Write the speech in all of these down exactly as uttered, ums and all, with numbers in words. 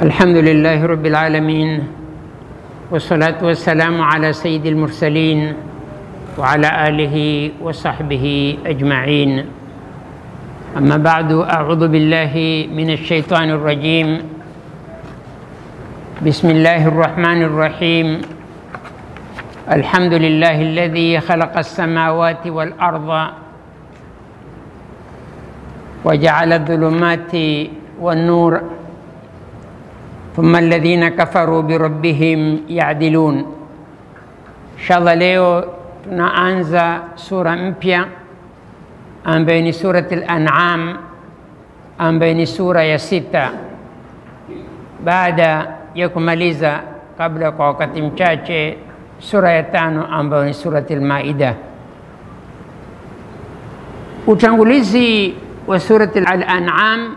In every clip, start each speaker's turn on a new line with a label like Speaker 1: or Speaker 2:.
Speaker 1: الحمد لله رب العالمين، والصلاة والسلام على سيد المرسلين وعلى آله وصحبه أجمعين. أما بعد، أعوذ بالله من الشيطان الرجيم. بسم الله الرحمن الرحيم. الحمد لله الذي خلق السماوات والأرض وجعل الظلمات والنور ثم الذين كفروا بربهم يعدلون. Inshallah leo tunaanza sura mpya ambayo ni surati al-An'am, ambayo ni sura ya sita baada ya kumaliza kabla kwa wakati mchache sura ya tano ambayo ni surati al-Maida. Utangulizi wa surati al-An'am,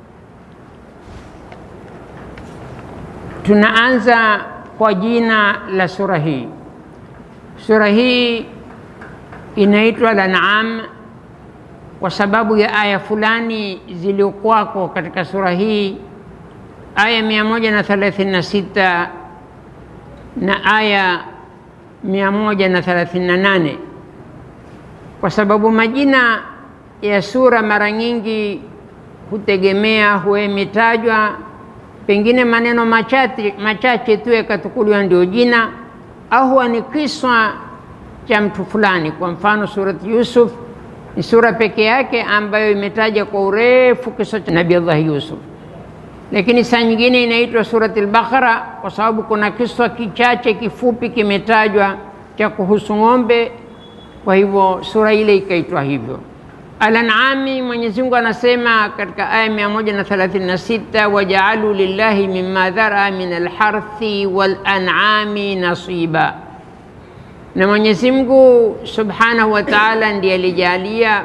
Speaker 1: tunaanza kwa jina la sura hii. Sura hii inaitwa al-An'am kwa sababu ya aya fulani ziliokuwako katika sura hii, aya mia moja na thelathini na sita na aya mia moja na thelathini na nane, kwa sababu majina ya sura mara nyingi hutegemea huwe imetajwa pengine maneno machache machache tu yakatukuliwa ndio jina, au huwa ni kiswa cha mtu fulani. Kwa mfano surati Yusuf ni sura peke yake ambayo imetaja kwa urefu kisa cha Nabii Allah Yusuf, lakini saa nyingine inaitwa surati al-Baqara kwa sababu kuna kiswa kichache kifupi kimetajwa cha kuhusu ng'ombe, kwa hivyo sura ile ikaitwa hivyo. Al-An'ami, Mwenyezi Mungu anasema katika aya mia moja na thelathini na sita, waja'alu lillahi mimma dhara min al-harthi wal-an'ami nasiba. Na Mwenyezi Mungu Subhanahu wa Ta'ala ndiye alijalia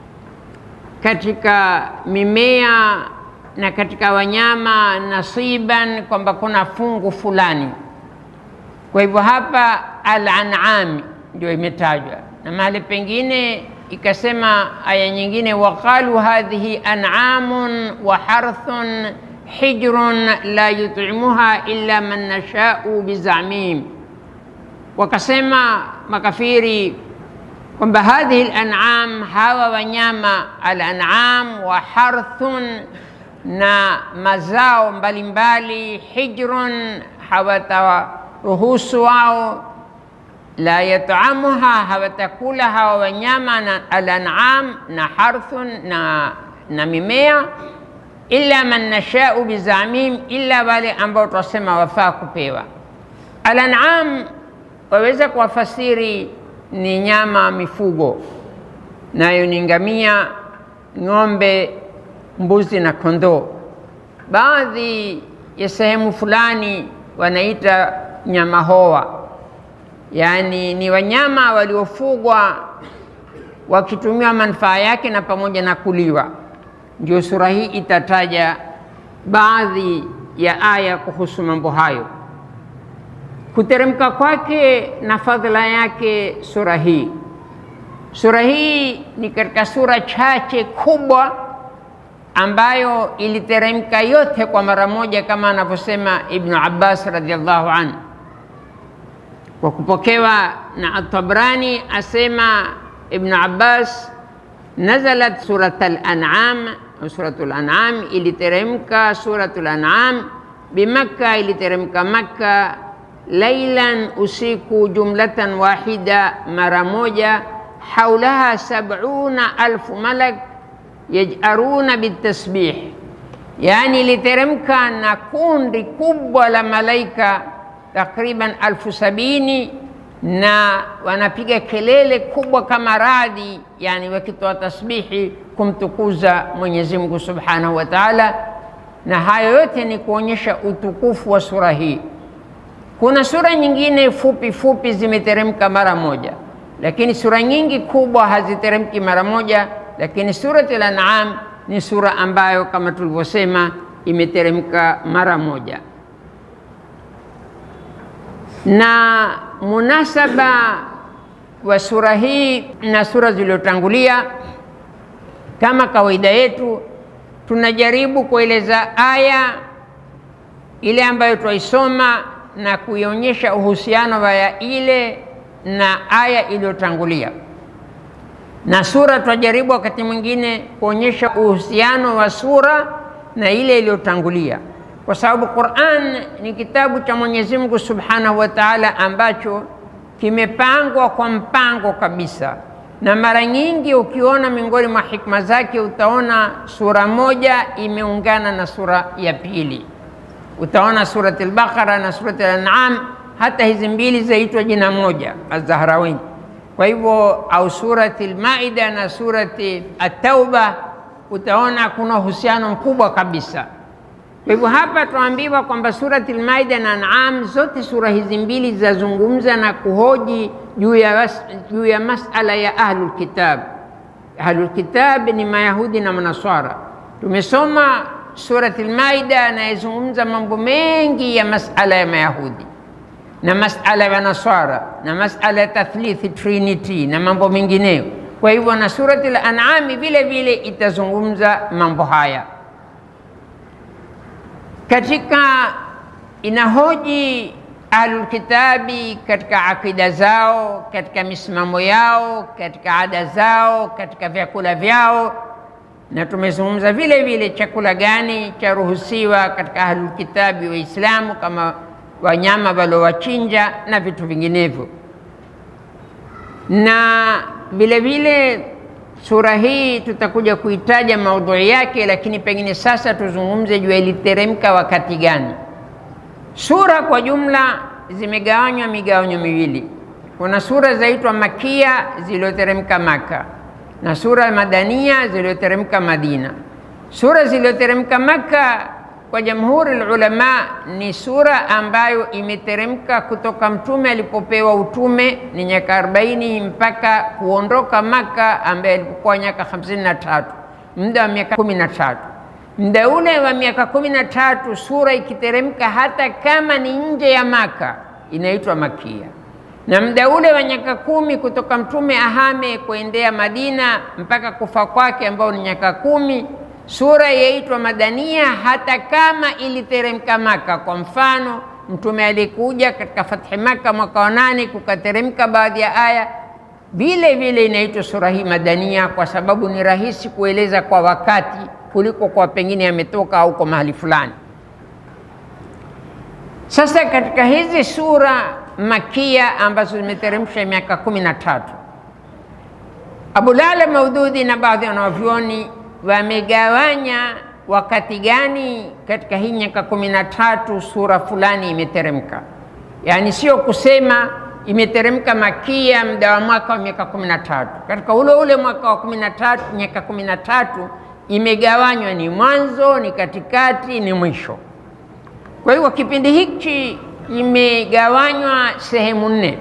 Speaker 1: katika mimea na katika wanyama nasiban, kwamba kuna fungu fulani. Kwa hivyo hapa al-An'ami ndio imetajwa, na mahali pengine ikasema aya nyingine, waqalu hadhihi an'amun wa harthun hijrun la yut'imuha illa man nasha'u bizamim. Wakasema makafiri kwamba hadhihi al-an'am, hawa wanyama al-an'am, wa harthun, na mazao mbalimbali, hijrun, hawataruhusu wao, la yat'amuha, hawatakula hawa wanyama na al-an'am na harthun na, na mimea, illa man nasha'u bizamim, illa wale ambao tunasema wafaa kupewa. Al-an'am waweza kuwafasiri ni nyama mifugo, nayo ni ngamia, ng'ombe, mbuzi na kondoo. Baadhi ya sehemu fulani wanaita nyama hoa, yani ni wanyama waliofugwa wakitumia manufaa yake na pamoja na kuliwa. Ndio sura hii itataja baadhi ya aya kuhusu mambo hayo. Kuteremka kwake na fadhila yake sura hii. Sura hii ni katika sura chache kubwa ambayo iliteremka yote kwa mara moja, kama anavyosema Ibn Abbas radhiallahu anhu. Kwa kupokewa na At-Tabrani asema Ibn Abbas, nazalat surat al-An'am, suratul An'am iliteremka suratul An'am bimakka, iliteremka Makka, lailan, usiku, jumlatan wahida, mara moja, haulaha sab'una alfu malak yaj'aruna bitasbih, yani iliteremka na kundi kubwa la malaika takriban alfu sabini, na wanapiga kelele kubwa kama radi, yani wakitoa tasbihi kumtukuza Mwenyezi Mungu Subhanahu wa Ta'ala. Na hayo yote ni kuonyesha utukufu wa sura hii. Kuna sura nyingine fupi fupi zimeteremka mara moja, lakini sura nyingi kubwa haziteremki mara moja, lakini surati al-An'am ni sura ambayo kama tulivyosema imeteremka mara moja. Na munasaba wa sura hii na sura zilizotangulia, kama kawaida yetu tunajaribu kueleza aya ile ambayo twaisoma na kuionyesha uhusiano wa ile na aya iliyotangulia. Na sura twajaribu wakati mwingine kuonyesha uhusiano wa sura na ile iliyotangulia, kwa sababu Qur'an ni kitabu cha Mwenyezi Mungu Subhanahu wa Ta'ala ambacho kimepangwa kwa mpango kabisa. Na mara nyingi ukiona miongoni mwa hikma zake utaona sura moja imeungana na sura ya pili. Utaona surati al-Baqara na surati al-An'am, hata hizi mbili zaitwa jina moja, Az-Zahrawain. Kwa hivyo au surati al-Maida na surati at-Tauba utaona kuna uhusiano mkubwa kabisa. Kwa hivyo hapa tuambiwa kwamba surati al-Maida na An'am zote sura hizi mbili zazungumza na kuhoji juu ya juu ya masala ya ahlul kitab. Ahlul kitab ni Mayahudi na Manaswara. Tumesoma surati al-Maida na yazungumza mambo mengi ya masala ya Mayahudi na masala ya Nasara na masala ya tathlith trinity na mambo mengineyo. Kwa hivyo na surati al-An'am vile vile itazungumza mambo haya. Katika inahoji ahlul kitabi katika akida zao, katika misimamo yao, katika ada zao, katika vyakula vyao, na tumezungumza vile vile chakula gani cha ruhusiwa katika ahlul kitabi wa Islamu, kama wanyama walowachinja na vitu vinginevyo. Na vile vile sura hii tutakuja kuitaja maudhui yake, lakini pengine sasa tuzungumze juu iliteremka wakati gani. Sura kwa jumla zimegawanywa migawanyo miwili. Kuna sura zaitwa Makia zilizoteremka Maka na sura Madania zilizoteremka Madina. Sura zilizoteremka Maka kwa jamhuri ulama ni sura ambayo imeteremka kutoka mtume alipopewa utume ni miaka arobaini mpaka kuondoka Maka, ambaye alikuwa miaka hamsini na tatu, muda wa miaka kumi na tatu. Muda ule wa miaka kumi na tatu sura ikiteremka hata kama ni nje ya Maka inaitwa Makia. Na muda ule wa miaka kumi kutoka mtume ahame kuendea Madina mpaka kufa kwake ambao ni miaka kumi, sura yaitwa Madania hata kama iliteremka Maka. Kwa mfano, mtume alikuja katika Fathi Maka mwaka wa nane, kukateremka baadhi ya aya, vile vile inaitwa sura hii Madania, kwa sababu ni rahisi kueleza kwa wakati kuliko kwa pengine yametoka au kwa mahali fulani. Sasa katika hizi sura Makia ambazo zimeteremsha miaka kumi na tatu, Abu Lala Maududi na baadhi ya wanavyuoni wamegawanya wakati gani katika hii miaka kumi na tatu sura fulani imeteremka. Yani sio kusema imeteremka Makia muda wa mwaka wa miaka kumi na tatu. Katika ule ule mwaka wa kumi na tatu, miaka kumi na tatu imegawanywa ni mwanzo, ni katikati, ni mwisho. Kwa hiyo kipindi hiki imegawanywa sehemu nne.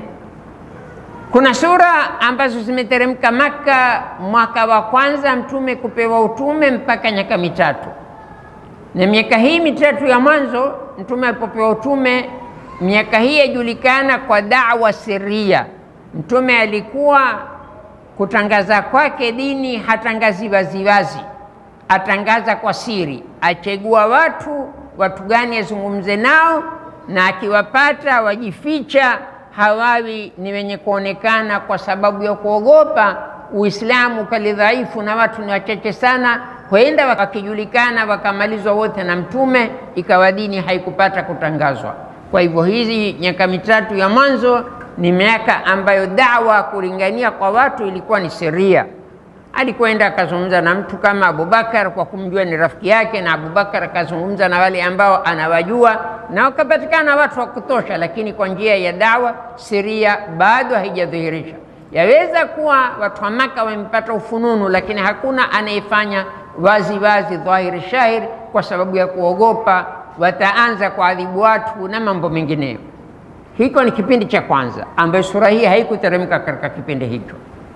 Speaker 1: Kuna sura ambazo zimeteremka Maka mwaka wa kwanza mtume kupewa utume mpaka miaka mitatu. Na miaka hii mitatu ya mwanzo mtume alipopewa utume, miaka hii yajulikana kwa da'wa sirria. Mtume alikuwa kutangaza kwake dini hatangazi waziwazi, atangaza kwa siri, achagua watu watu gani azungumze nao, na akiwapata wajificha, hawawi ni wenye kuonekana, kwa sababu ya kuogopa Uislamu kali dhaifu na watu ni wachache sana, huenda wakijulikana wakamalizwa wote na mtume, ikawa dini haikupata kutangazwa. Kwa hivyo hizi miaka mitatu ya mwanzo ni miaka ambayo da'wa kulingania kwa watu ilikuwa ni siria. Alikwenda akazungumza na mtu kama Abubakar kwa kumjua ni rafiki yake, na Abubakar akazungumza na wale ambao anawajua, na wakapatikana watu wa kutosha, lakini kwa njia ya da'wa siria bado haijadhihirisha. Yaweza kuwa watu wa Maka wamepata ufununu, lakini hakuna anayefanya wazi wazi dhahiri shahiri, kwa sababu ya kuogopa wataanza kuadhibu watu na mambo mengineyo. Hiko ni kipindi cha kwanza ambayo sura hii haikuteremka katika kipindi hicho.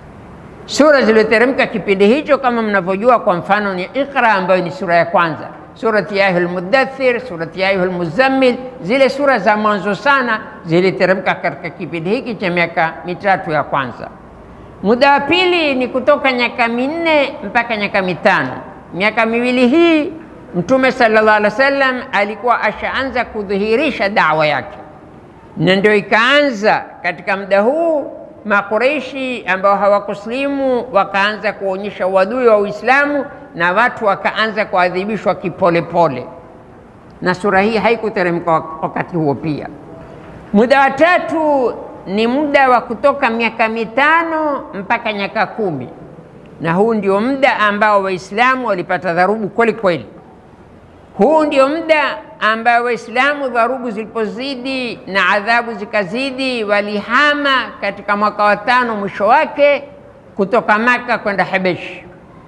Speaker 1: Sura zilizoteremka kipindi hicho kama mnavyojua, kwa mfano ni Iqra ambayo ni sura ya kwanza, surati ya Ayyuhal Muddathir, surati ya Ayyuhal Muzammil. Zile sura za mwanzo sana ziliteremka katika kipindi hiki cha miaka mitatu ya kwanza. Muda wa pili ni kutoka miaka minne mpaka miaka mitano. Miaka miwili hii Mtume sallallahu alaihi wasallam alikuwa ashaanza kudhihirisha da'wa yake, na ndio ikaanza katika muda huu Makureishi ambao hawakuslimu wakaanza kuonyesha uadui wa Uislamu, na watu wakaanza kuadhibishwa kipolepole, na sura hii haikuteremka wakati huo. Pia muda wa tatu ni muda wa kutoka miaka mitano mpaka miaka kumi, na huu ndio muda ambao Waislamu walipata dharubu kweli kweli. Huu ndio muda ambao Waislamu dharubu zilipozidi na adhabu zikazidi, walihama katika mwaka wa tano mwisho wake kutoka Maka kwenda Habeshi,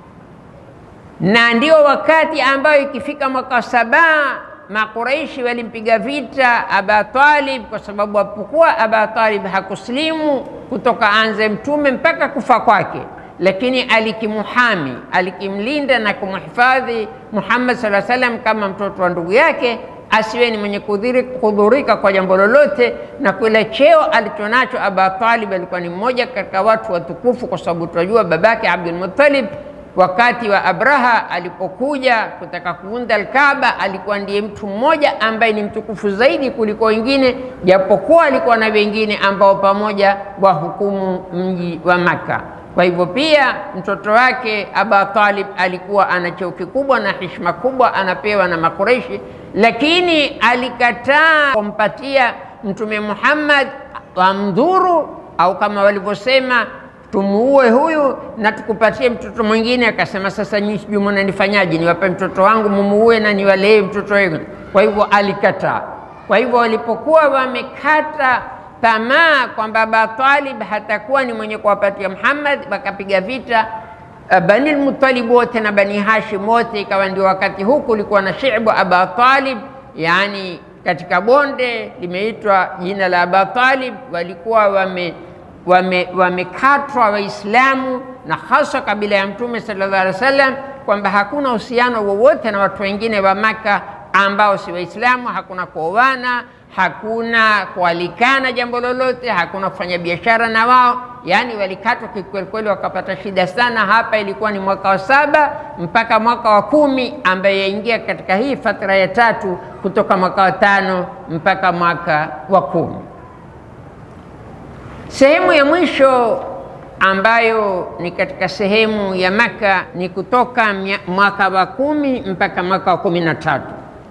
Speaker 1: na ndio wakati ambao ikifika mwaka wa saba Makuraishi walimpiga vita Aba Talib, kwa sababu apokuwa Aba Talib hakuslimu kutoka anze mtume mpaka kufa kwake, lakini alikimuhami, alikimlinda na kumhifadhi Muhammad sallallahu alaihi wasallam kama mtoto wa ndugu yake, asiwe ni mwenye kudhurika kwa jambo lolote. Na kile cheo alichonacho Aba Talib, alikuwa ni mmoja katika watu watukufu, kwa sababu tunajua babake Abdul Muttalib wakati wa Abraha alipokuja kutaka kuunda al-Kaaba, alikuwa ndiye mtu mmoja ambaye ni mtukufu zaidi kuliko wengine, japokuwa alikuwa na wengine ambao pamoja wa hukumu mji wa Maka. Kwa hivyo pia mtoto wake Aba Talib alikuwa ana cheo kikubwa na heshima kubwa anapewa na Makureishi, lakini alikataa kumpatia Mtume Muhammad wamdhuru, au kama walivyosema tumuue huyu na tukupatie mtoto mwingine. Akasema sasa nyinyi sijui mnanifanyaje, niwape mtoto wangu mumuue na niwalee mtoto wangu? Kwa hivyo alikataa. Kwa hivyo walipokuwa wamekata tamaa kwamba Aba Talib hatakuwa ni mwenye kuwapatia Muhammad, wakapiga vita Bani al-Muttalib wote na Bani Hashim wote. Ikawa ndio wakati huu kulikuwa na shi'bu Aba Talib, yani katika bonde limeitwa jina la Aba Talib. Walikuwa wame wamekatwa wame Waislamu na hasa kabila ya Mtume sallallahu alaihi wasallam, kwamba hakuna uhusiano wowote na watu wengine wa Maka ambao si Waislamu. Hakuna kuoana, hakuna kualikana jambo lolote, hakuna kufanya biashara na wao. Yani walikatwa kikweli kweli, wakapata shida sana. Hapa ilikuwa ni mwaka wa saba mpaka mwaka wa kumi, ambaye yaingia katika hii fatra ya tatu kutoka mwaka wa tano mpaka mwaka wa kumi. Sehemu ya mwisho ambayo ni katika sehemu ya Maka ni kutoka mwaka wa kumi mpaka mwaka wa kumi na tatu.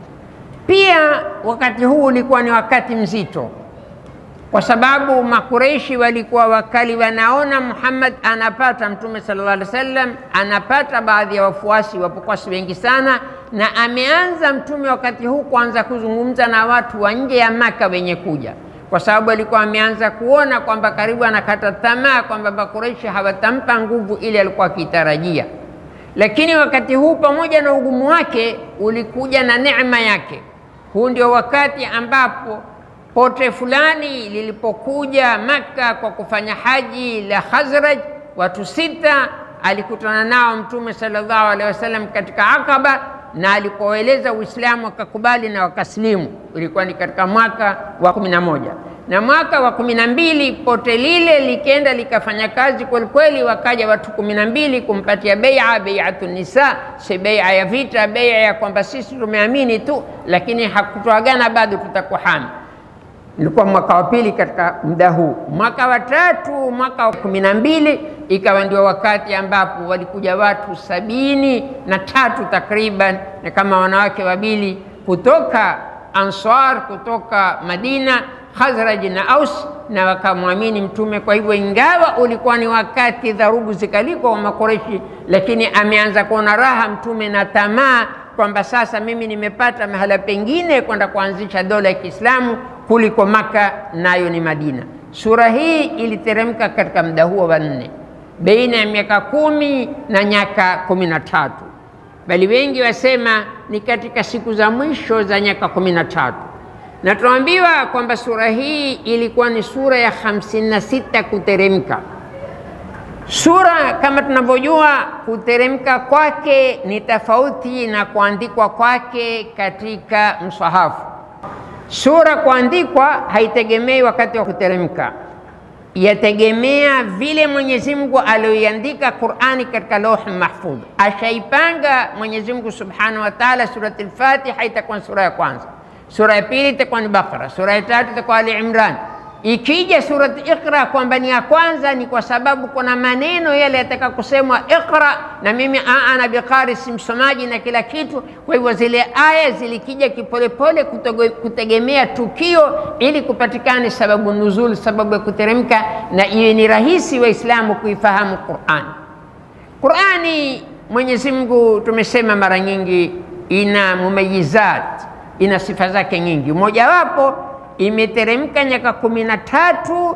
Speaker 1: Pia wakati huu ulikuwa ni wakati mzito, kwa sababu Makureishi walikuwa wakali, wanaona Muhammad anapata, Mtume sallallahu alaihi wasallam anapata baadhi ya wafuasi, wapokuwa si wengi sana, na ameanza Mtume wakati huu kuanza kuzungumza na watu wa nje ya Maka wenye kuja, kwa sababu alikuwa ameanza kuona kwamba karibu anakata tamaa kwamba Makureishi hawatampa nguvu ile alikuwa akitarajia. Lakini wakati huu pamoja na ugumu wake ulikuja na neema yake. Huu ndio wakati ambapo pote fulani lilipokuja Maka kwa kufanya haji la Khazraj, watu sita alikutana nao Mtume sallallahu alaihi wasallam katika Aqaba, na alipoeleza Uislamu wakakubali na wakaslimu. Ilikuwa ni katika mwaka wa kumi na moja, na mwaka wa kumi na mbili pote lile likenda likafanya kazi kweli kweli. Wakaja watu kumi na mbili kumpatia bai'a, bai'atun nisa, si bai'a ya vita, bai'a ya kwamba sisi tumeamini tu, lakini hakutoagana bado tutakuhami. Ilikuwa mwaka wa pili katika muda huu. Mwaka wa tatu, mwaka wa kumi na mbili, ikawa ndio wakati ambapo walikuja watu sabini na tatu takriban, na kama wanawake wabili kutoka Ansar, kutoka Madina, Khazraj na Aus, na wakamwamini Mtume. Kwa hivyo ingawa ulikuwa ni wakati dharubu zikaliko wa Makureishi, lakini ameanza kuona raha Mtume na tamaa kwamba sasa mimi nimepata mahala pengine kwenda kuanzisha dola ya Kiislamu kuliko Maka, nayo ni Madina. Sura hii iliteremka katika muda huo wa nne, baina ya miaka kumi na miaka kumi na tatu, bali wengi wasema ni katika siku za mwisho za miaka kumi na tatu. Na tunaambiwa kwamba sura hii ilikuwa ni sura ya hamsini na sita kuteremka. Sura kama tunavyojua kuteremka kwake ni tofauti na kuandikwa kwake katika msahafu. Sura kuandikwa haitegemei wakati wa kuteremka. yategemea vile Mwenyezi Mungu aliyoiandika Qur'ani katika Lauh Mahfudh. Ashaipanga Mwenyezi Mungu Subhanahu wa Ta'ala. Surati al-Fatiha itakuwa sura ya kwanza, sura ya pili itakuwa ni Baqara, sura ya tatu itakuwa Ali Imran. Ikija surati Iqra kwamba ni ya kwanza, ni kwa sababu kuna maneno yale yataka kusemwa Iqra, na mimi ana biqari, si msomaji na kila kitu. Kwa hivyo zile aya zilikija kipolepole kutegemea tukio, ili kupatikane sababu nuzul, sababu ya kuteremka, na iwe ni rahisi Waislamu kuifahamu Qur'an. Qur'ani Mwenyezi Mungu tumesema mara nyingi ina mumayizat, ina sifa zake nyingi. Mojawapo imeteremka nyaka kumi na tatu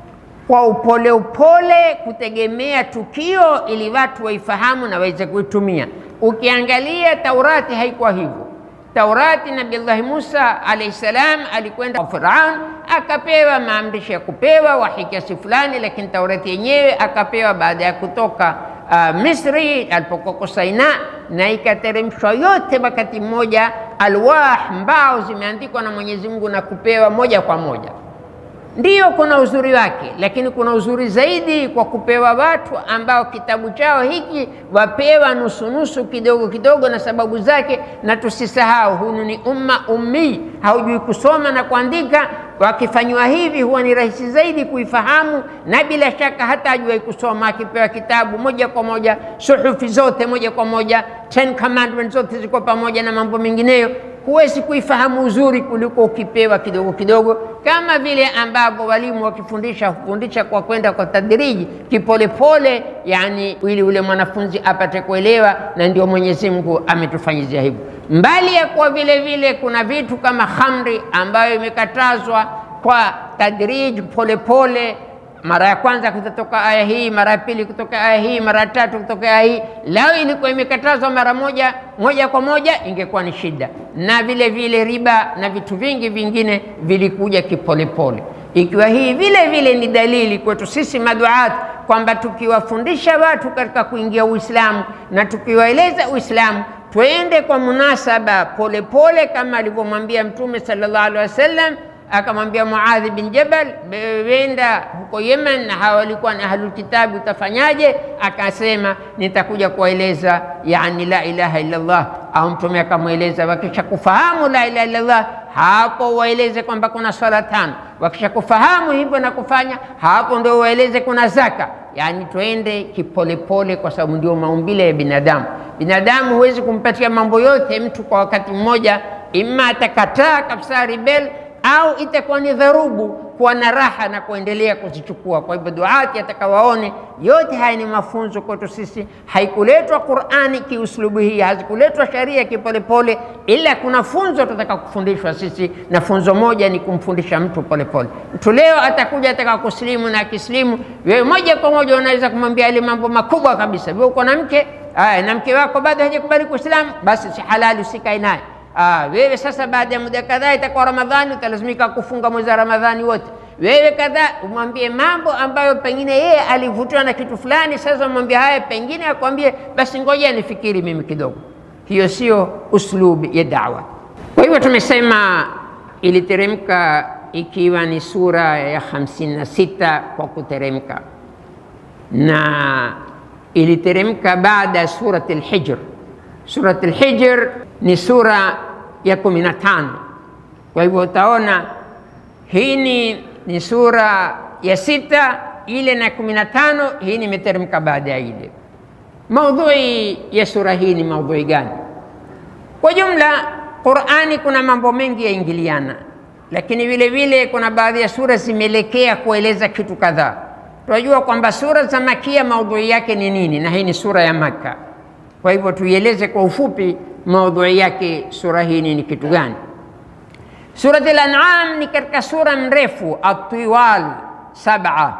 Speaker 1: kwa upole upole kutegemea tukio, ili watu waifahamu na waweze kuitumia. Ukiangalia Taurati haikuwa hivyo. Taurati Nabii Allah Musa alayhi salam alikwenda kwa Firaun, akapewa maamrisho ya kupewa wahi kiasi fulani, lakini Taurati yenyewe akapewa baada ya kutoka uh, Misri alipokuwa Saina, na ikateremshwa yote wakati mmoja. Alwah, mbao zimeandikwa na Mwenyezi Mungu na kupewa moja kwa moja. Ndiyo kuna uzuri wake, lakini kuna uzuri zaidi kwa kupewa watu ambao kitabu chao hiki wapewa nusu nusu, kidogo kidogo, na sababu zake. Na tusisahau hunu ni umma ummi, haujui kusoma na kuandika. Wakifanywa hivi huwa ni rahisi zaidi kuifahamu, na bila shaka hata ajue kusoma akipewa kitabu moja kwa moja, suhufi zote moja kwa moja, Ten Commandments zote ziko pamoja na mambo mengineyo, huwezi kuifahamu uzuri kuliko ukipewa kidogo kidogo. Kama vile ambavyo walimu wakifundisha hufundisha kwa kwenda kwa tadriji, kipolepole, yani ili ule mwanafunzi apate kuelewa, na ndio Mwenyezi Mungu ametufanyizia hivyo. Mbali ya kwa vile vile kuna vitu kama khamri ambayo imekatazwa kwa tadriji, polepole. Mara ya kwanza kutoka aya hii, mara ya pili kutoka aya hii, mara ya tatu kutoka aya hii. Lao ilikuwa imekatazwa mara moja moja kwa moja, ingekuwa ni shida. Na vile vile riba na vitu vingi vingine vilikuja kipolepole. Ikiwa hii vile vile ni dalili kwetu sisi maduat kwamba tukiwafundisha watu katika kuingia Uislamu na tukiwaeleza Uislamu, twende kwa munasaba polepole, kama alivyomwambia Mtume sallallahu alaihi wasallam. Akamwambia Muadh bin Jabal, wenda huko Yemen na hawa walikuwa na ahlul kitabu, utafanyaje? Akasema nitakuja kueleza yani la ilaha illa Allah. Au Mtume akamweleza, wakisha kufahamu la ilaha illa Allah, hapo waeleze kwamba kuna swala tano. Wakisha kufahamu hivyo na kufanya, hapo ndio waeleze kuna zaka. Yani tuende kipolepole, kwa sababu ndio maumbile ya binadamu. Binadamu huwezi kumpatia mambo yote mtu kwa wakati mmoja, imma atakataa kabisa rebel, au itakuwa ni dharubu kuwa na raha na kuendelea kuzichukua. Kwa hivyo duati atakawaone yote haya ni mafunzo kwetu sisi. Haikuletwa Qur'ani kiuslubu hii, hazikuletwa sharia kipolepole, ila kuna funzo tutaka kufundishwa sisi, na funzo moja ni kumfundisha mtu polepole. Mtu leo atakuja ataka kuslimu, na kislimu wewe moja kwa moja unaweza kumwambia ile mambo makubwa kabisa. Wewe uko na mke, aya, na mke wako bado hajakubali kuislamu, basi si halali, usikae naye. Ah, wewe sasa baada ya muda kadhaa itakuwa Ramadhani, utalazimika kufunga mwezi wa Ramadhani wote. Wewe kadhaa umwambie mambo ambayo pengine yeye alivutiwa na kitu fulani, sasa umwambie haya, pengine akwambie basi ngoja nifikiri mimi kidogo. Hiyo sio uslubi ya da'wa. Kwa hivyo tumesema iliteremka ikiwa ni sura ya hamsini na sita kwa kuteremka, na iliteremka baada ya surati al-Hijr. Surati al-Hijr ni sura ya kumi na tano. Kwa hivyo utaona hii ni, ni sura ya sita, ile na kumi na tano, hii ni imeteremka baada ya ile. Maudhui ya sura hii ni maudhui gani? Kwa jumla Qur'ani kuna mambo mengi yaingiliana, lakini vile vile kuna baadhi ya sura zimeelekea kueleza kitu kadhaa. Tunajua kwamba sura za Makia maudhui yake ni nini, na hii ni sura ya Makka. Kwa hivyo tuieleze kwa ufupi maudhui yake sura hii ni kitu gani. Surati al-An'am ni katika sura mrefu at-tiwal sab'a,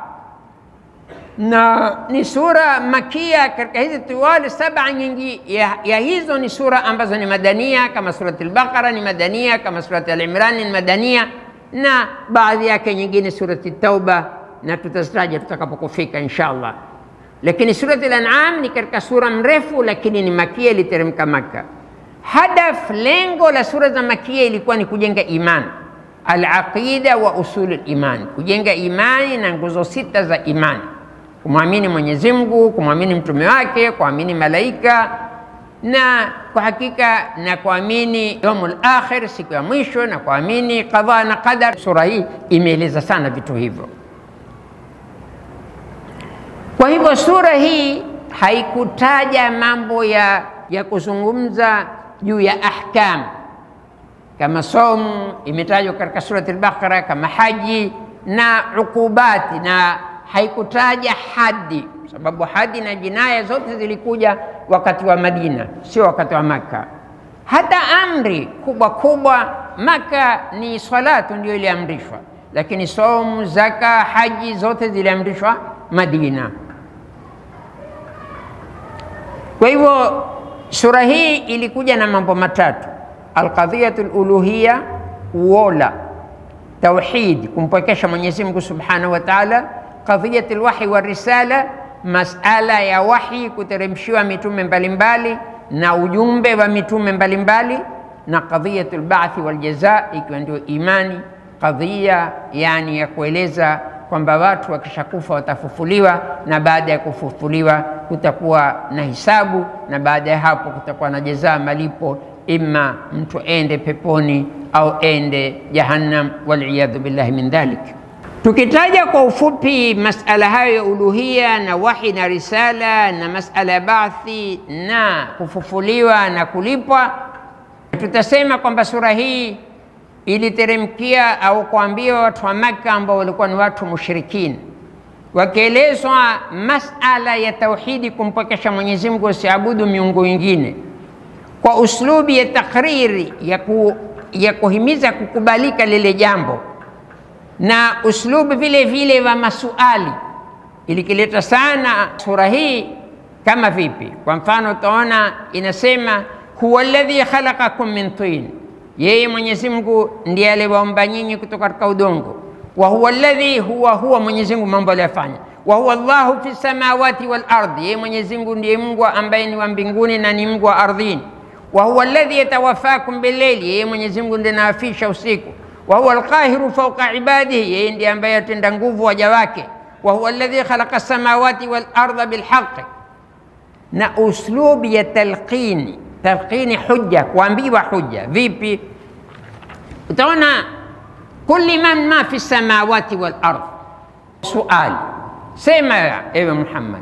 Speaker 1: na ni sura makia. Katika hizi tiwal sab'a nyingi ya, ya hizo ni sura ambazo ni madania, kama surati al-Baqara ni madania, kama surati al-Imran ni madania, na baadhi yake nyingine surati Tauba, na tutazitaja tutakapokufika inshallah. Lakini surati al-An'am ni katika sura mrefu, lakini ni makia, iliteremka Makka. Hadaf, lengo la sura za makia ilikuwa ni kujenga imani. al-aqida wa usul al-iman, kujenga imani na nguzo sita za imani: kumwamini Mwenyezi Mungu, kumwamini mtume wake, kuamini malaika, na kwa hakika na kuamini yaumul akhir, siku ya mwisho, na kuamini qadha na qadar. Sura hii imeeleza sana vitu hivyo. Kwa hivyo sura hii haikutaja mambo ya, ya kuzungumza juu ya ahkam kama saumu imetajwa katika surati al-Baqara, kama haji na ukubati, na haikutaja hadi, sababu hadi na jinaya zote zilikuja wakati wa Madina, sio wakati wa Maka. Hata amri kubwa kubwa Maka ni salatu ndio iliamrishwa, lakini saumu, zaka, haji zote ziliamrishwa Madina. Kwa hivyo sura hii ilikuja na mambo matatu: alqadhiyatul uluhiyya, uola, tauhid, kumpwekesha Mwenyezi Mungu Subhanahu wa Ta'ala; qadhiyatul wahyi wa risala, masala ya wahi, kuteremshiwa mitume mbalimbali na ujumbe wa mitume mbalimbali; na qadhiyatul ba'thi wal jazaa, ikiwa ndio imani, qadhiya yani ya kueleza kwamba watu wakishakufa watafufuliwa, na baada ya kufufuliwa kutakuwa na hisabu, na baada ya hapo kutakuwa na jazaa, malipo, imma mtu ende peponi au ende jahannam, waliyadhu billahi min dhalik. Tukitaja kwa ufupi masala hayo ya uluhia na wahi na risala na masala ya baathi na kufufuliwa na kulipwa, tutasema kwamba sura hii iliteremkia au kuambia watu wa Makka ambao walikuwa ni watu mushrikin, wakielezwa masala ya tauhidi, kumpokesha Mwenyezi Mungu, usiabudu miungu wengine, kwa uslubi ya takriri ya, ku, ya kuhimiza kukubalika lile jambo, na uslubi vile vile wa masuali. Ilikileta sana sura hii kama vipi? Kwa mfano utaona inasema huwa alladhi khalaqakum min tin, yeye Mwenyezi Mungu ndiye aliwaumba nyinyi kutoka katika udongo. Wa huwa alladhi, huwa huwa Mwenyezi Mungu mambo aliyofanya. Wa huwa Allahu fi samawati wal ardi, yeye Mwenyezi Mungu ndiye Mungu ambaye ni wa mbinguni na ni Mungu wa ardhini. Wa huwa alladhi yatawaffakum bil-layli, yeye Mwenyezi Mungu ndiye anawafisha usiku. Wa huwa al-qahiru fawqa ibadihi, yeye ndiye ambaye atenda nguvu waja wake. Wa huwa alladhi khalaqa as-samawati wal arda bil haqqi, na uslubi ya talqini, talqini hujja, kuambiwa hujja. Vipi? Utaona kulli man ma fi samawati wal ard, suali, sema ewe Muhammad,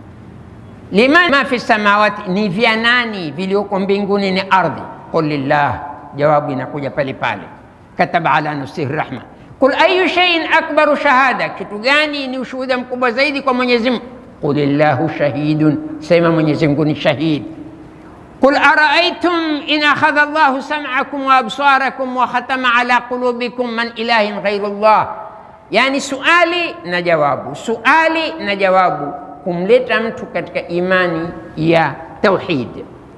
Speaker 1: liman ma fi samawati, ni vya nani vilioko mbinguni ni ardhi? Qul lillah, jawabu inakuja pale pale, kataba ala nafsihi rahma. Qul ayu shay'in akbaru shahada, kitu gani ni ushuhuda mkubwa zaidi kwa Mwenyezi Mungu? Qul illahu shahidun, sema Mwenyezi Mungu ni shahidi. Qul araaitum in akhadha Allahu sam'akum wa absarakum wa khatama ala qulubikum man ilahin ghayru Allah, yani suali na jawabu, suali na jawabu, kumleta mtu katika imani ya tauhid.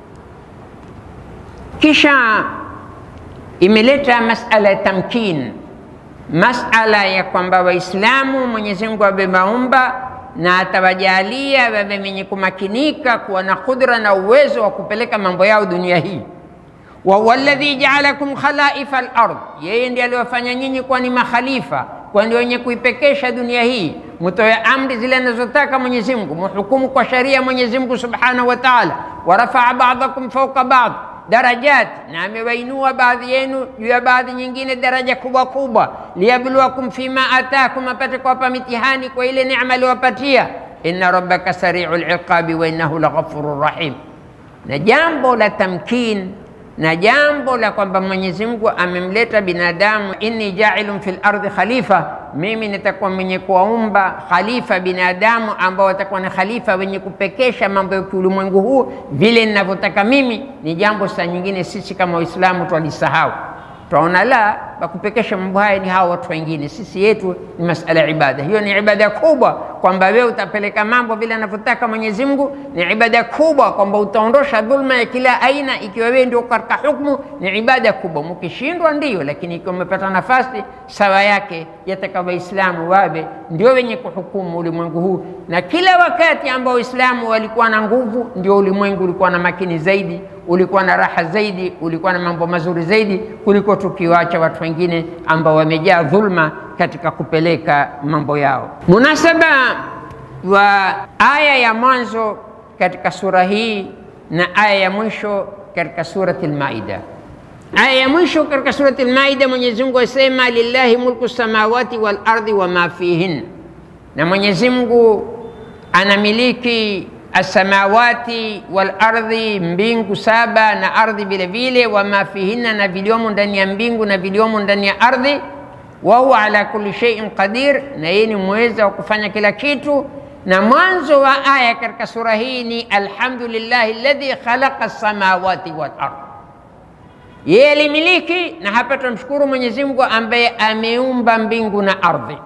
Speaker 1: Kisha imeleta masala ya tamkin, masala ya kwamba Waislamu Mwenyezi Mungu amewaumba na atawajalia wawe wenye kumakinika, kuwa na kudra na uwezo wa kupeleka mambo yao dunia hii. Wa huwa alladhi ja'alakum khalaifa al-ard, yeye ndiye aliwafanya nyinyi kuwa ni makhalifa, kwa ndio wenye kuipekesha dunia hii, mtoe amri zile anazotaka Mwenyezi Mungu, mhukumu kwa sharia Mwenyezi Mungu Subhanahu wa Ta'ala. Wa rafa'a ba'dakum fawqa ba'd darajat, na amewainua baadhi yenu juu ya baadhi nyingine daraja kubwa kubwa. Liyabluwakum fima ataakum, apate kuwapa mitihani kwa ile neema aliyowapatia. Inna rabbaka sari'ul iqabi wa innahu laghafurur rahim. Na jambo la tamkin, na jambo la kwamba Mwenyezi Mungu amemleta binadamu, inni ja'ilun fil ardi khalifa, mimi nitakuwa mwenye kuwaumba khalifa binadamu ambao watakuwa na khalifa wenye kupekesha mambo ya ulimwengu huu vile ninavyotaka mimi. Ni jambo saa nyingine sisi kama Waislamu twalisahau, twaona la bakupekesha mambo haya ni hao watu wengine, sisi yetu ni masala ya ibada. Hiyo ni ibada kubwa, kwamba wewe utapeleka mambo vile anavyotaka Mwenyezi Mungu. Ni ibada kubwa kwamba utaondosha dhulma ya kila aina, ikiwa wewe ndio katika hukumu, ni ibada kubwa. Mkishindwa ndio, lakini ikiwa umepata nafasi sawa yake, yataka Waislamu wawe ndio wenye kuhukumu ulimwengu huu. Na kila wakati ambao Waislamu walikuwa na nguvu, ndio ulimwengu ulikuwa na makini zaidi, ulikuwa na raha zaidi, ulikuwa na mambo mazuri zaidi kuliko tukiwacha watu pengine ambao wamejaa dhulma katika kupeleka mambo yao. Munasaba wa aya ya mwanzo katika sura hii na aya ya mwisho katika surati al-Maida. Aya ya mwisho katika surati al-Maida, Mwenyezi Mungu asema lillahi mulku samawati wal ardi wa ma fihin, na Mwenyezi Mungu anamiliki as-samawati wal ardi, mbingu saba na ardhi vile vile, wa ma fihinna, na viliomo ndani ya mbingu na viliomo ndani ya ardhi, wa huwa ala kulli shay'in qadir, na yeye ni muweza wa kufanya kila kitu. Na mwanzo wa aya katika sura hii ni alhamdulillahi alladhi khalaqa as-samawati wal ard, yeye alimiliki, na hapa tumshukuru Mwenyezi Mungu ambaye ameumba mbingu na ardhi.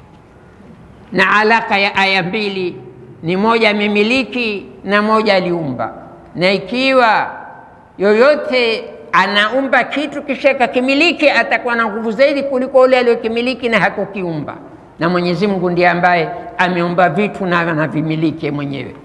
Speaker 1: Na alaka ya aya mbili ni moja amemiliki na moja aliumba, na ikiwa yoyote anaumba kitu kisha kakimiliki atakuwa na nguvu zaidi kuliko yule aliyokimiliki na hakukiumba. Na Mwenyezi Mungu ndiye ambaye ameumba vitu na anavimiliki mwenyewe,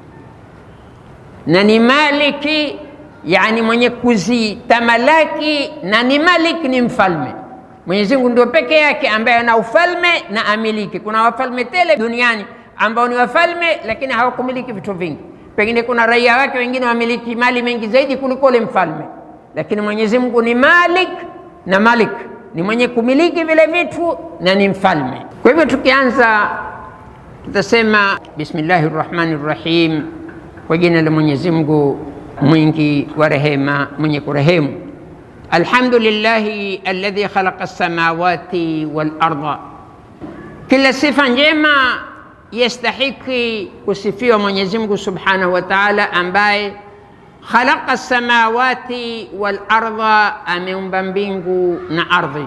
Speaker 1: na ni maliki, yani mwenye kuzitamalaki, na ni maliki, ni mfalme. Mwenyezi Mungu ndio peke yake ambaye ana ufalme na amiliki. Kuna wafalme tele duniani ambao ni wafalme lakini hawakumiliki vitu vingi, pengine kuna raia wake wengine wamiliki mali mengi zaidi kuliko ule mfalme, lakini Mwenyezi Mungu ni malik na malik, ni mwenye kumiliki vile vitu na ni mfalme. Kwa hivyo tukianza tutasema bismillahir rahmanir rahim, kwa jina la Mwenyezi Mungu mwingi wa rehema mwenye kurehemu. Alhamdulillahi alladhi khalaqa as-samawati wal arda, kila sifa njema yastahiki kusifiwa Mwenyezi Mungu subhanahu wa ta'ala, ambaye khalaqa as-samawati wal arda, ameumba mbingu na ardhi.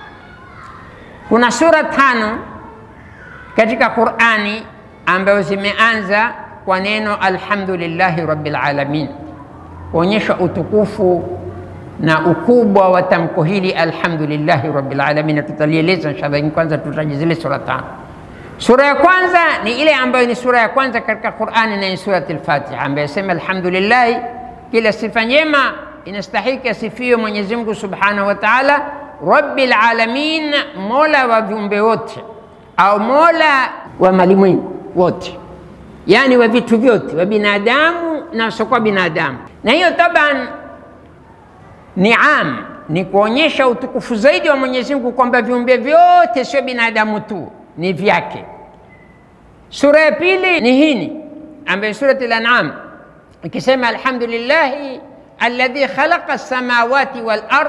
Speaker 1: Kuna sura tano katika Qur'ani ambazo zimeanza kwa neno alhamdulillahi rabbil alamin, kuonyesha utukufu na ukubwa wa tamko hili alhamdulillahi rabbil alamin. Tutalieleza inshallah. Kwanza tutaje zile sura tano. Sura ya kwanza ni ile ambayo ni sura ya kwanza katika Qur'ani, na ni surati al-Fatiha, ambayo sema alhamdulillah, kila sifa njema inastahiki asifiwe Mwenyezi Mungu subhanahu wa ta'ala, rabbil alamin, mola wa viumbe wote, au mola wa malimwengu wote, yani wa vitu vyote, wa binadamu na sio binadamu. Na hiyo taban niam ni kuonyesha utukufu zaidi wa Mwenyezi Mungu, kwamba viumbe vyote sio binadamu tu, ni vyake. Sura ya pili ni hini ambayo surati al-An'am ikisema alhamdulillahi alladhi khalaqa as-samawati wal ard,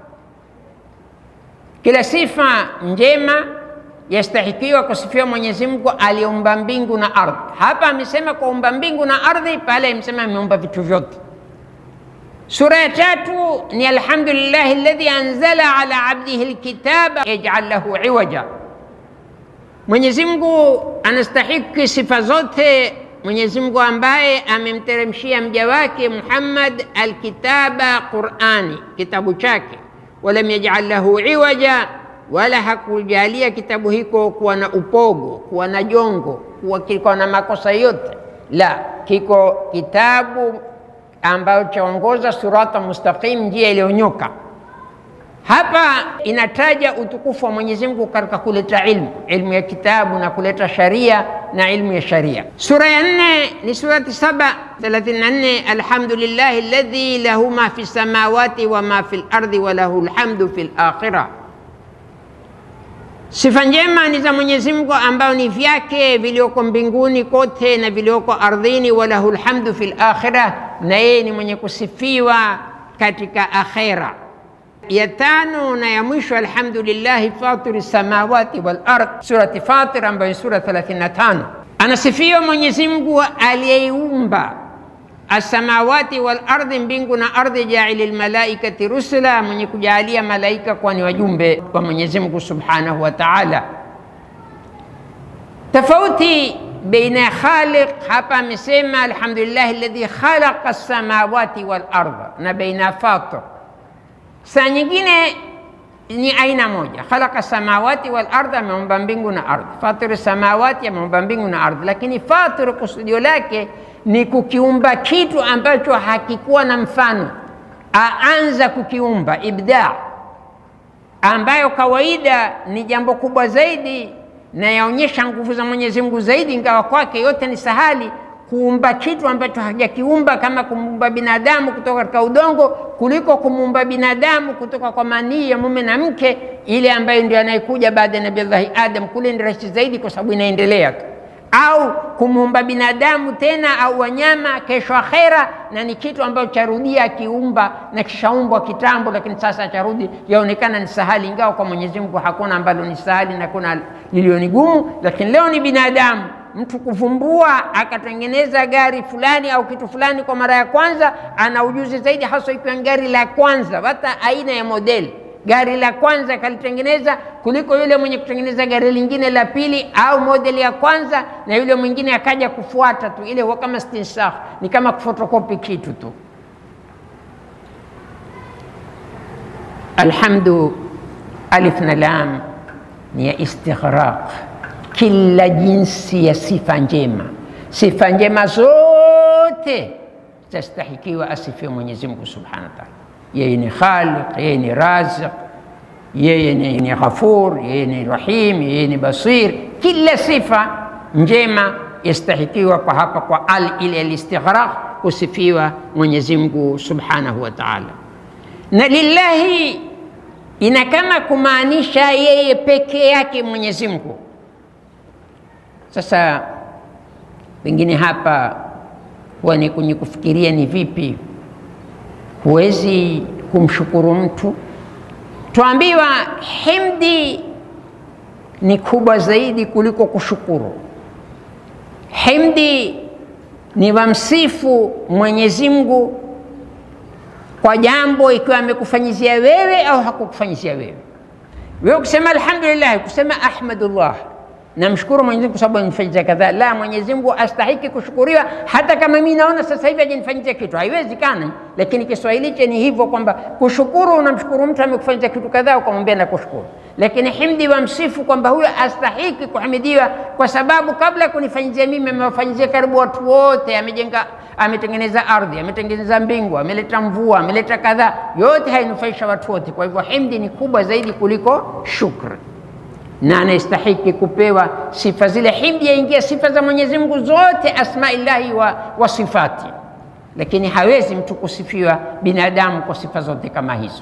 Speaker 1: kila sifa njema yastahikiwa kusifiwa Mwenyezi Mungu aliumba mbingu na ardhi. Hapa amesema kuumba mbingu na ardhi, pale amesema ameumba vitu vyote. Sura ya tatu ni alhamdulillahi alladhi anzala ala abdihi alkitaba yaj'al lahu iwaja. Mwenyezi Mungu anastahiki sifa zote, Mwenyezi Mungu ambaye amemteremshia mja wake Muhammad alkitaba, Qur'ani, kitabu chake, walam yaj'al lahu iwaja, wala hakujalia kitabu hiko kuwa na upogo, kuwa na jongo, kuwa kiko na makosa yote. La, kiko kitabu ambayo chaongoza surata mustaqim, njia iliyonyoka. Hapa inataja utukufu wa Mwenyezi Mungu katika kuleta ilmu, ilmu ya kitabu na kuleta sharia na ilmu ya sharia. Sura ya nne ni surati saba thelathini na nne, alhamdulillahi alladhi lahu ma fi samawati wa ma fil ardi wa lahu alhamdu fil akhirah. Sifa njema ni za Mwenyezi Mungu ambao ni vyake vilioko mbinguni kote na vilioko ardhini, wa lahu alhamdu fil akhirah, na yeye ni mwenye kusifiwa katika akhira. Ya tano na ya mwisho alhamdulillahi fatiri samawati wal ard, surati Fatir ambayo ni sura thelathini na tano. Anasifiwa Mwenyezi Mungu aliyeumba as-samawati wal ardi, mbingu na ardhi, ja'ilil malaikati rusula, mwenye kujalia malaika kuwa ni wajumbe kwa Mwenyezi Mungu subhanahu wa ta'ala. Tofauti baina khaliq, hapa amesema alhamdulillah alladhi khalaqa as-samawati wal arda, na baina fatir saa nyingine ni aina moja. Khalaqa samawati wal arda, ameumba mbingu na ardhi. Fatir samawati, ameumba mbingu na ardhi. Lakini fatir kusudio lake ni kukiumba kitu ambacho hakikuwa na mfano, aanza kukiumba, ibda. ambayo kawaida ni jambo kubwa zaidi na yaonyesha nguvu za Mwenyezi Mungu zaidi, ingawa kwake yote ni sahali. Kuumba kitu ambacho hajakiumba kama kumuumba binadamu kutoka katika udongo, kuliko kumuumba binadamu kutoka kwa manii ya mume na mke, ile ambayo ndio anayekuja baada ya Nabii Allah Adam, kule ni rahisi zaidi kwa sababu inaendelea. Au kumuumba binadamu tena au wanyama kesho akhera, na ni kitu ambacho charudia kiumba na kishaumbwa kitambo, lakini sasa charudi yaonekana ni sahali, ingawa kwa Mwenyezi Mungu hakuna ambalo ni sahali na kuna lilio ni gumu. Lakini leo ni binadamu, mtu kuvumbua akatengeneza gari fulani au kitu fulani kwa mara ya kwanza, ana ujuzi zaidi, hasa ikiwa gari la kwanza, hata aina ya modeli. Gari la kwanza kalitengeneza kuliko yule mwenye kutengeneza gari lingine la pili au modeli ya kwanza, na yule mwingine akaja kufuata tu. Ile huwa kama stinsakh, ni kama kufotokopi kitu tu. Alhamdu alif na lam ni ya istighraq, kila jinsi ya sifa njema. Sifa njema zote zastahikiwa asifiwe Mwenyezi Mungu Subhanahu wa Ta'ala. Yeye ni Khaliq, yeye ni Raziq, yeye ni, ni Ghafur, yeye ni Rahim, yeye ni Basir. Kila sifa njema yastahikiwa kwa hapa kwa al ile al-istighraq, kusifiwa Mwenyezi Mungu Subhanahu wa Ta'ala. Na lillahi ina kama kumaanisha yeye peke yake Mwenyezi Mungu. Sasa pengine hapa huwa ni kwenye kufikiria ni vipi huwezi kumshukuru mtu. Tuambiwa himdi ni kubwa zaidi kuliko kushukuru. Himdi ni wamsifu Mwenyezi Mungu kwa jambo, ikiwa amekufanyizia wewe au hakukufanyizia wewe. Wewe kusema alhamdulillah, kusema ahmadullah, namshukuru Mwenyezi Mungu kwa sababu amenifanyia kadhaa. La, Mwenyezi Mungu astahiki kushukuriwa, hata kama mimi naona sasa hivi hajanifanyia kitu, haiwezekani. Lakini Kiswahili che ni hivyo kwamba kushukuru, unamshukuru mtu amekufanyia kitu kadhaa ukamwambia na kushukuru. Lakini himdi wa msifu kwamba huyo astahiki kuhimidiwa kwa sababu kabla kunifanyia mimi amewafanyia karibu watu wote. Amejenga, ametengeneza ardhi, ametengeneza mbingu, ameleta mvua, ameleta kadhaa, yote hainufaisha watu wote. Kwa hivyo himdi ni kubwa zaidi kuliko shukri, na anastahiki kupewa sifa zile. Himdi yaingia sifa za Mwenyezi Mungu zote, asmaillahi wa, wa sifati, lakini hawezi mtu kusifiwa binadamu kwa sifa zote kama hizo.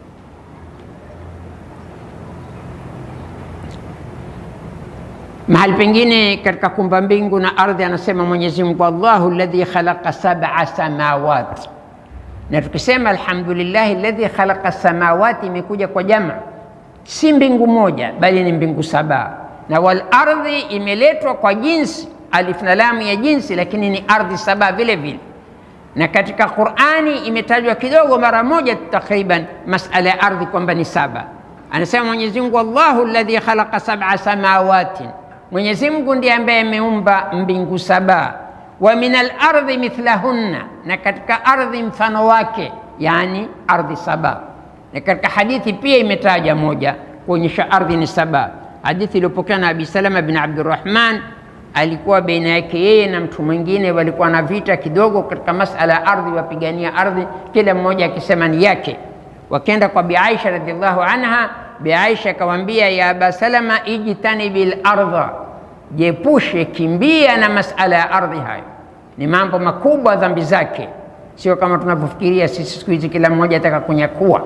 Speaker 1: Mahali pengine katika kumba mbingu na ardhi anasema Mwenyezi Mungu, Allahu alladhi khalaqa sab'a samawati. Na tukisema alhamdulillah alladhi khalaqa samawati, imekuja kwa jamaa, si mbingu moja bali ni mbingu saba. Na wal ardhi imeletwa kwa jinsi, alif na lam ya jinsi, lakini ni ardhi saba vile vile. Na katika Qur'ani imetajwa kidogo mara moja takriban masala ya ardhi kwamba ni saba. Anasema Mwenyezi Mungu, Allahu alladhi khalaqa sab'a samawati, Mwenyezi Mungu ndiye ambaye ameumba mbingu saba. Wa minal ardhi mithlahunna, na katika ardhi mfano wake, yani ardhi saba. Na katika hadithi pia imetaja moja kuonyesha ardhi ni saba. Hadithi iliyopokewa na Abi Salama bin Abdurrahman, alikuwa baina yake yeye na mtu mwingine, walikuwa na vita kidogo katika masala ya ardhi, wapigania ardhi, kila mmoja akisema ni yake. Wakaenda kwa Bi Aisha radhiallahu anha. Bi Aisha akamwambia, ya Aba Salama, ijtanibil ardha, jepushe, kimbia na masala ya ardhi. Hayo ni mambo makubwa, dhambi zake sio kama tunavyofikiria sisi siku hizi, kila mmoja ataka kunyakua.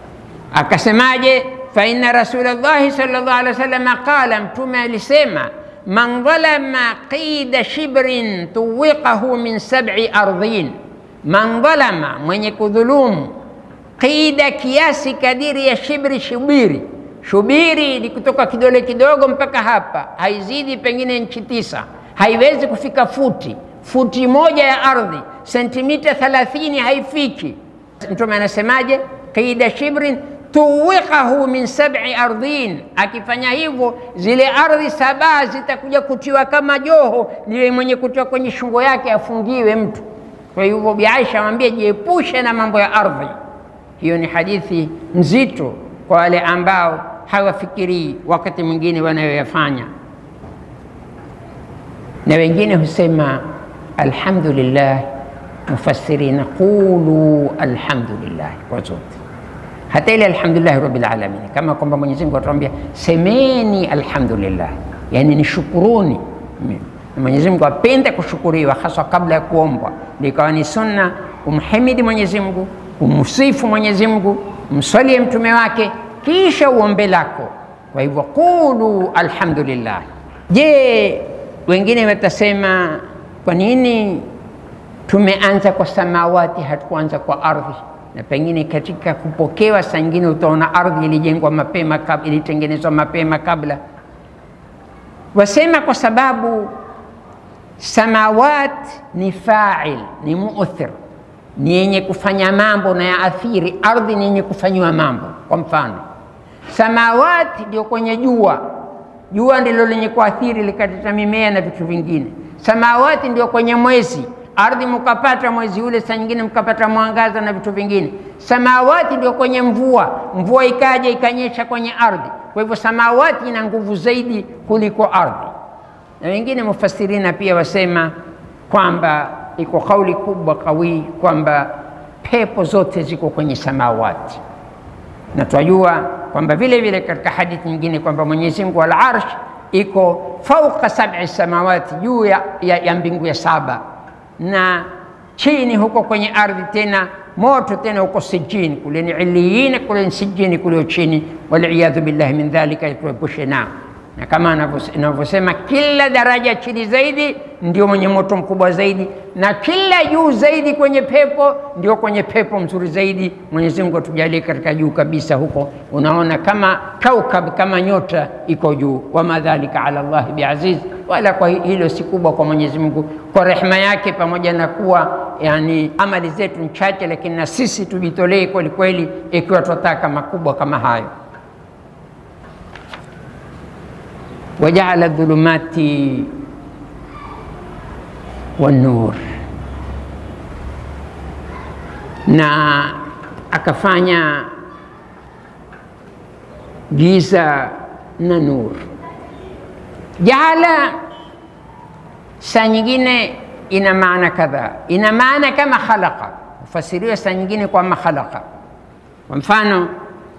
Speaker 1: Akasemaje? Fa inna Rasulullah sallallahu alaihi wasallam qala, mtume alisema, man dhalama qida shibrin tuwiqahu min sab'i ardhin. Man dhalama, mwenye kudhulumu, qida, kiasi kadiri ya shibri. Shubiri, shubiri ni kutoka kidole kidogo mpaka hapa, haizidi pengine inchi tisa, haiwezi kufika futi. Futi moja ya ardhi sentimita thelathini haifiki. Mtume anasemaje? Qida shibrin tuwiqahu min sab'i ardhin. Akifanya hivyo zile ardhi saba zitakuja kutiwa kama joho, ni mwenye kutiwa kwenye shingo yake afungiwe mtu. Kwa hivyo Bi Aisha amwambia jiepushe na mambo ya ardhi. Hiyo ni hadithi nzito kwa wale ambao hawafikiri wakati mwingine wanayoyafanya. Na wengine husema alhamdulillah, mufassirina qulu alhamdulillah kwa zote. hata ile alhamdulillah rabbil alamin, kama kwamba Mwenyezi Mungu atuambia semeni alhamdulillah, yani ni shukuruni. Mwenyezi Mungu apenda kushukuriwa hasa kabla ya kuombwa, likawa ni sunna umhimidi Mwenyezi Mungu, umsifu Mwenyezi Mungu, mswalie mtume wake, kisha uombe lako. Kwa hivyo qulu alhamdulillah. Je, wengine watasema kwa nini tumeanza kwa samawati hatukuanza kwa ardhi? Na pengine katika kupokewa saa nyingine utaona ardhi ilijengwa mapema kabla, ilitengenezwa mapema kabla. Wasema kwa sababu samawat ni fa'il, ni mu'thir, ni yenye kufanya mambo na yaathiri. Ardhi ni yenye kufanywa mambo. Kwa mfano samawati ndio kwenye jua, jua ndilo lenye kuathiri likateta mimea na vitu vingine. Samawati ndio kwenye mwezi, ardhi mkapata mwezi ule, saa nyingine mkapata mwangaza na vitu vingine. Samawati ndio kwenye mvua, mvua ikaja ikanyesha kwenye ardhi. Kwa hivyo samawati ina nguvu zaidi kuliko ardhi. Na wengine mufasirina pia wasema kwamba iko kauli kubwa kawi kwamba pepo zote ziko kwenye samawati, na tunajua kwamba vile vile katika hadithi nyingine kwamba Mwenyezi Mungu al-Arsh iko fauka sab'i samawati, juu ya, ya, ya mbingu ya saba, na chini huko kwenye ardhi tena moto tena huko sijini, kule ni iliyin, kule ni sijini kule chini, waliyadhu billahi min dhalika, tuepushe nao. Na kama anavyosema kila daraja chini zaidi ndio mwenye moto mkubwa zaidi, na kila juu zaidi kwenye pepo ndio kwenye pepo mzuri zaidi. Mwenyezi Mungu atujalie katika juu kabisa huko, unaona kama kaukab, kama nyota iko juu. Wa madhalika ala Allah biaziz, wala kwa hilo si kubwa kwa Mwenyezi Mungu, kwa rehema yake, pamoja na kuwa yani amali zetu ni chache, lakini na sisi tujitolee kweli kweli ikiwa tunataka makubwa kama hayo. Waja'ala dhulumati wan nur, na akafanya giza na nur. Jaala saa nyingine ina maana kadhaa, ina maana kama khalaqa, ufasiriwa saa nyingine kwa makhalaqa. Kwa mfano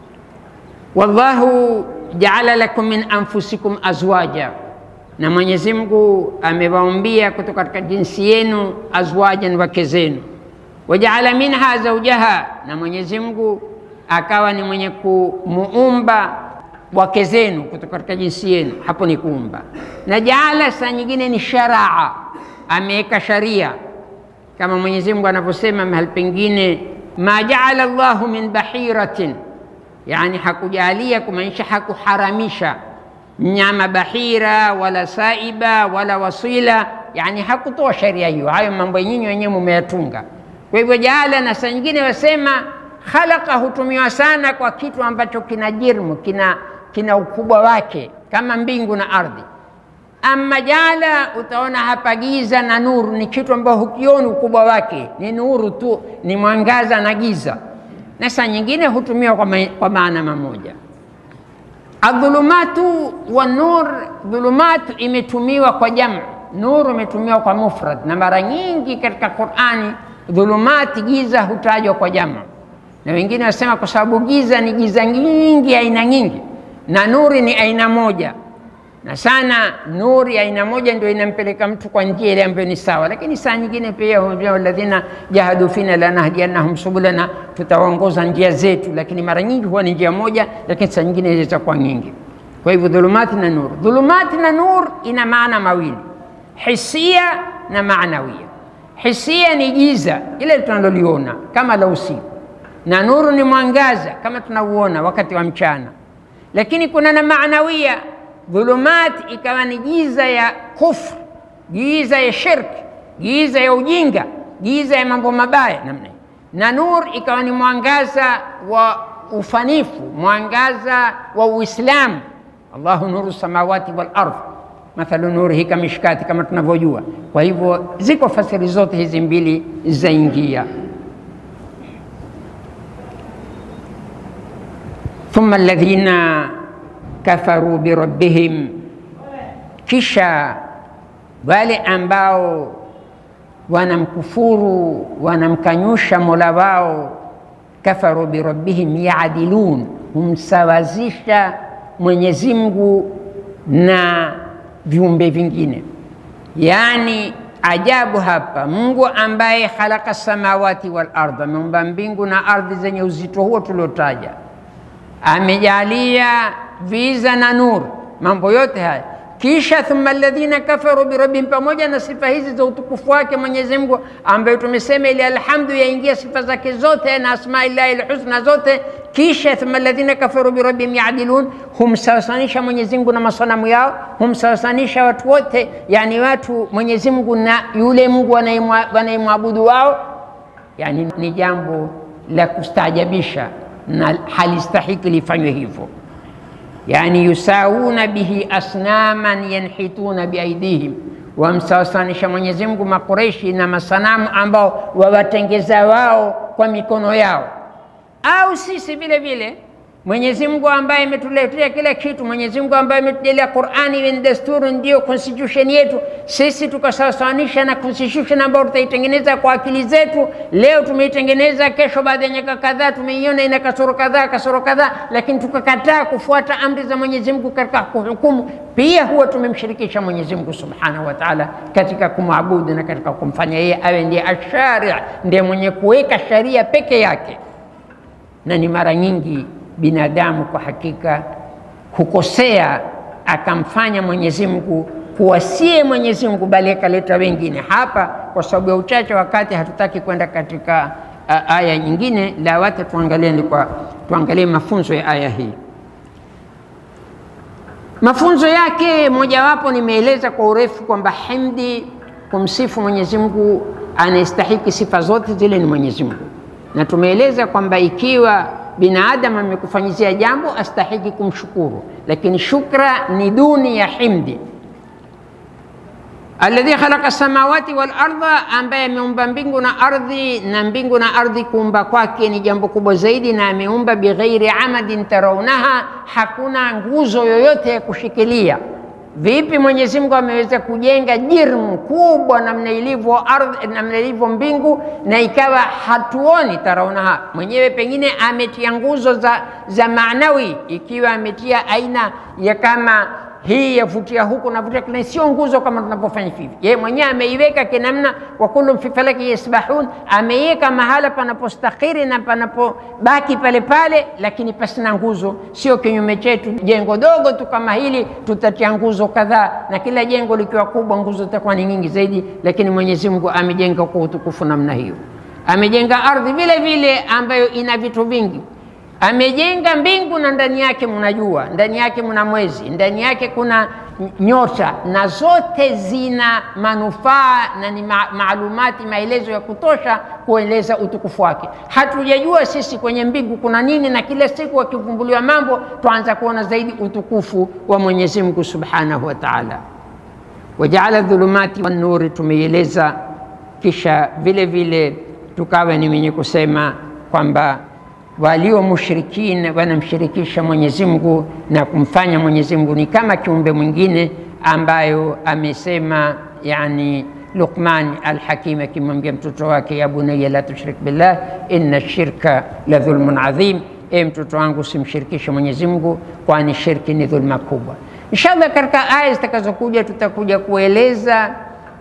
Speaker 1: wallahu jaala lakum min anfusikum azwaja, na Mwenyezi Mungu amewaambia kutoka katika jinsi yenu azwajan, wake zenu. Wajaala minha zawjaha, na Mwenyezi Mungu akawa ni mwenye kumuumba wake zenu kutoka katika jinsi yenu, hapo ni kuumba. Na jaala saa nyingine ni sharaa, ameweka sharia, kama Mwenyezi Mungu anavyosema mahali pengine, ma jaala Allahu min bahiratin, yani hakujalia, kumaanisha hakuharamisha mnyama bahira wala saiba wala wasila, yani hakutoa sheria hiyo. Hayo mambo nyinyi wenyewe mmeyatunga. Kwa hivyo jaala, na saa nyingine wasema khalaqa hutumiwa sana kwa kitu ambacho kina jirmu, kina kina ukubwa wake kama mbingu na ardhi. Ama jaala utaona hapa giza na nuru, ni kitu ambacho hukioni ukubwa wake, ni nuru tu, ni mwangaza na giza. Na saa nyingine hutumiwa kwa, ma kwa maana mamoja. Adhulumatu wa nur, dhulumatu imetumiwa kwa jamu, nuru imetumiwa kwa mufrad, na mara nyingi katika Qur'ani dhulumati, giza, hutajwa kwa jamu. Na wengine wasema kwa sababu giza ni giza nyingi, aina nyingi, na nuri ni aina moja, na sana nuri aina moja ndio inampeleka mtu kwa njia ile ambayo ni sawa. Lakini saa nyingine pia walladhina jahadu fina lanahdiyannahum subulana, tutaongoza njia zetu, lakini mara nyingi huwa ni njia moja, lakini saa nyingine inaweza kuwa nyingi. Kwa hivyo dhulumati na nur, dhulumati na nur ina maana mawili, hisia na maanawia. Hisia ni giza ile tunaloliona kama la usiku, na nuru ni mwangaza kama tunauona wakati wa mchana. Lakini kuna na maanawia, dhulumat ikawa ni giza ya kufr, giza ya shirki, giza ya ujinga, giza ya mambo mabaya namna. Na nur ikawa ni mwangaza wa ufanifu, mwangaza wa Uislamu. Allahu nuru samawati wal ardh, mathalu nurihi kamishkati, kama tunavyojua. Kwa hivyo ziko fasiri zote hizi mbili zaingia. Thumma alladhina kafaru bi rabbihim, kisha wale ambao wanamkufuru, wanamkanyusha Mola wao. kafaru birabbihim yaadilun, humsawazisha Mwenyezi Mungu na viumbe vingine. Yani ajabu hapa, Mungu ambaye khalaqa samawati wal ardha, ameumba mbingu na ardhi zenye uzito huo tuliotaja, amejalia viza na nur, mambo yote haya. Kisha thumma alladhina kafaru birabbihim, pamoja na sifa hizi za utukufu wake Mwenyezi Mungu ambayo tumesema ile alhamdu yaingia sifa zake zote na asmaillahi alhusna zote. Kisha thumma alladhina kafaru birabbihim yaadilun, humsawasanisha Mwenyezi Mungu na masanamu yao, humsawasanisha watu wote, yani watu Mwenyezi Mungu na yule Mungu wanayemwabudu wao. Yani ni jambo la kustaajabisha na halistahiki lifanywe hivyo. Yani yusawuna bihi asnaman yanhituna biaidihim, wamsawasanisha Mwenyezi Mungu Makureishi na masanamu ambao wawatengeza wao kwa mikono yao. Au sisi vile vile Mwenyezi Mungu ambaye ametuletea kila kitu, Mwenyezi Mungu ambaye ametujalia Qur'ani ni desturi, ndio constitution yetu, sisi tukasawasanisha na constitution ambayo tutaitengeneza kwa akili zetu. Leo tumeitengeneza, kesho baada ya miaka kadhaa tumeiona ina kasoro kadhaa kasoro kadhaa, lakini tukakataa kufuata amri za Mwenyezi Mungu katika kuhukumu, pia huwa tumemshirikisha Mwenyezi Mungu Subhanahu wa Ta'ala katika kumwabudu na katika kumfanya yeye awe ndiye ashari', ndiye mwenye kuweka sharia peke yake. Na ni mara nyingi binadamu kwa hakika hukosea, akamfanya Mwenyezi Mungu kuwa siye Mwenyezi Mungu bali akaleta wengine. Hapa kwa sababu ya uchache wakati hatutaki kwenda katika uh, aya nyingine, la wata tuangalie kwa tuangalie mafunzo ya aya hii. Mafunzo yake mojawapo nimeeleza kwa urefu kwamba hamdi, kumsifu Mwenyezi Mungu, anastahiki sifa zote zile ni Mwenyezi Mungu, na tumeeleza kwamba ikiwa binadamu amekufanyizia jambo astahiki kumshukuru, lakini shukra ni duni ya himdi. Alladhi khalaqa samawati wal ardha, ambaye ameumba mbingu na ardhi, na mbingu na ardhi kuumba kwake ni jambo kubwa zaidi, na ameumba bighairi amadin tarawnaha, hakuna nguzo yoyote ya kushikilia. Vipi Mwenyezi Mungu ameweza kujenga jirmu kubwa namna ilivyo ardhi, namna ilivyo mbingu, na ikawa hatuoni tarawnaha? Mwenyewe pengine ametia nguzo za, za maanawi, ikiwa ametia aina ya kama hii yavutia huku na vutia kule, sio nguzo kama tunapofanya hivi. Yeye mwenyewe ameiweka kinamna, wa kullu fi falaki yasbahun, ameiweka mahala panapostakiri na panapobaki pale pale, lakini pasina nguzo. Sio kinyume chetu, jengo dogo tu kama hili tutatia nguzo kadhaa, na kila jengo likiwa kubwa nguzo zitakuwa ni nyingi zaidi. Lakini Mwenyezi Mungu amejenga kwa utukufu namna hiyo. Amejenga ardhi vile vile ambayo ina vitu vingi. Amejenga mbingu na ndani yake mnajua, ndani yake mna mwezi, ndani yake kuna nyota, na zote zina manufaa na ni ma maalumati, maelezo ya kutosha kueleza utukufu wake. Hatujajua sisi kwenye mbingu kuna nini, na kila siku wakivumbuliwa mambo tuanza kuona zaidi utukufu wa Mwenyezi Mungu Subhanahu wa Ta'ala. Wajaala dhulumati wan nuri, tumeeleza. Kisha vile vile tukawa ni mwenye kusema kwamba walio mushrikin wanamshirikisha Mwenyezi Mungu na kumfanya Mwenyezi Mungu ni kama kiumbe mwingine, ambayo amesema yani Luqman al-Hakim akimwambia mtoto wake, ya bunayya la tushrik billah inna shirka la dhulmun adhim, e mtoto wangu simshirikishe Mwenyezi Mungu kwani shirki ni dhulma kubwa. Inshallah katika aya zitakazokuja tutakuja kueleza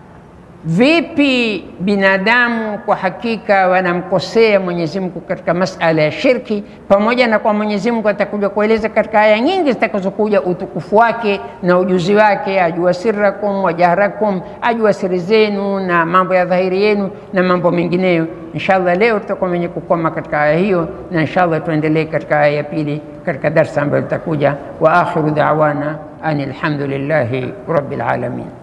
Speaker 1: vipi binadamu kwa hakika wanamkosea Mwenyezi Mungu katika masala ya shirki, pamoja na kwa Mwenyezi Mungu atakuja kueleza katika aya nyingi zitakazokuja utukufu wake na ujuzi wake. Ajua sirrakum wa jahrakum, ajua siri zenu na mambo ya dhahiri yenu na mambo mengineyo. Inshallah leo tutakuwa mwenye kukoma katika aya hiyo, na inshallah tuendelee katika aya ya pili katika darasa ambayo tutakuja. Wa akhiru da'wana anil hamdulillahi rabbil alamin.